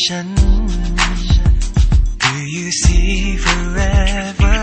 ฉัน Do you see forever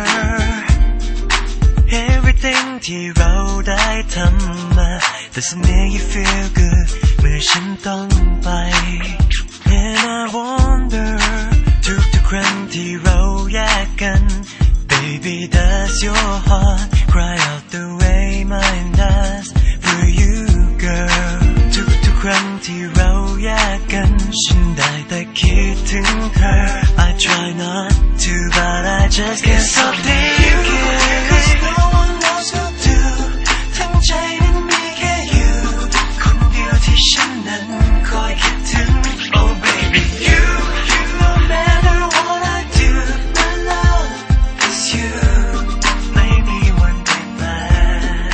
Everything ที่เราได้ทำมา Doesn't make you feel good เมื่อฉันต้องไป And I wonder ทุกครั้งที่เราแยกกัน Baby does your heart cry out the way mine does For you girl ทุกครั้งที่เราแยกกันฉันได้แต่คิดถึงเธอ I try not to but I just can't stop thinking Cause no one knows who do ทั้งใจนั้นมีแค่you คนเดียวที่ฉันนั้นคอยคิดถึง Oh baby you No matter what I do my love is you ไม่มีวันเปลี่ยนแปลง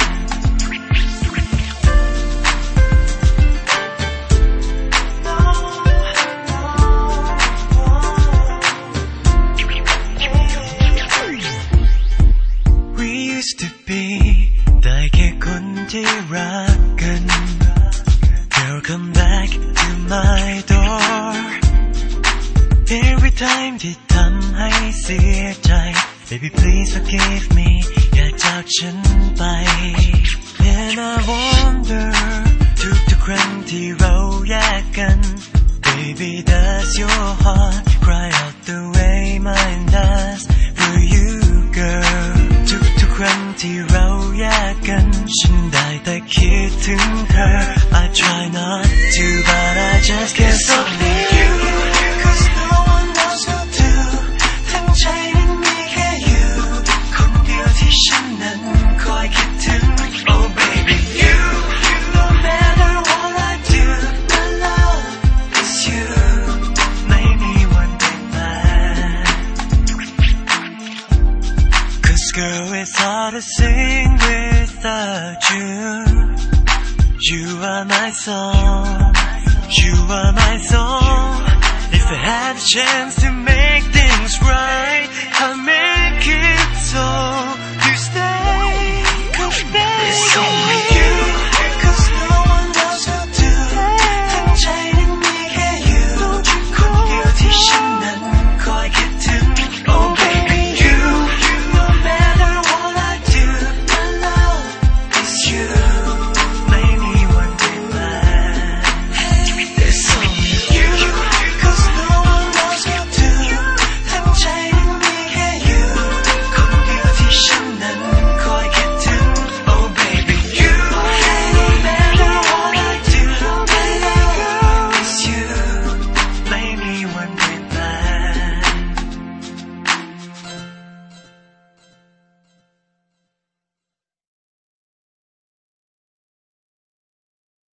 We used to be ได้แค่คนที่รักกัน Girl come back to my door Every time ที่ทำให้เสียใจ Baby please forgive me อย่าจากฉันไป And I wonder ทุกครั้งที่เราแยกกัน Baby does your heart cry out the way mine does For you girl ทุกครั้งที่เราแยกกันฉันได้แต่คิดถึงเธอ I try not to but I just can't stop thinking Cause no one knows who do ทั้งใจนั้นมีแค่you คนเดียวที่ฉันนั้นคอยคิดถึง Oh baby you No matter what I do my love is you ไม่มีวันเปลี่ยนแปลง Cause girl it's hard to sing without you You are my song You are my song If I had a chance to make things right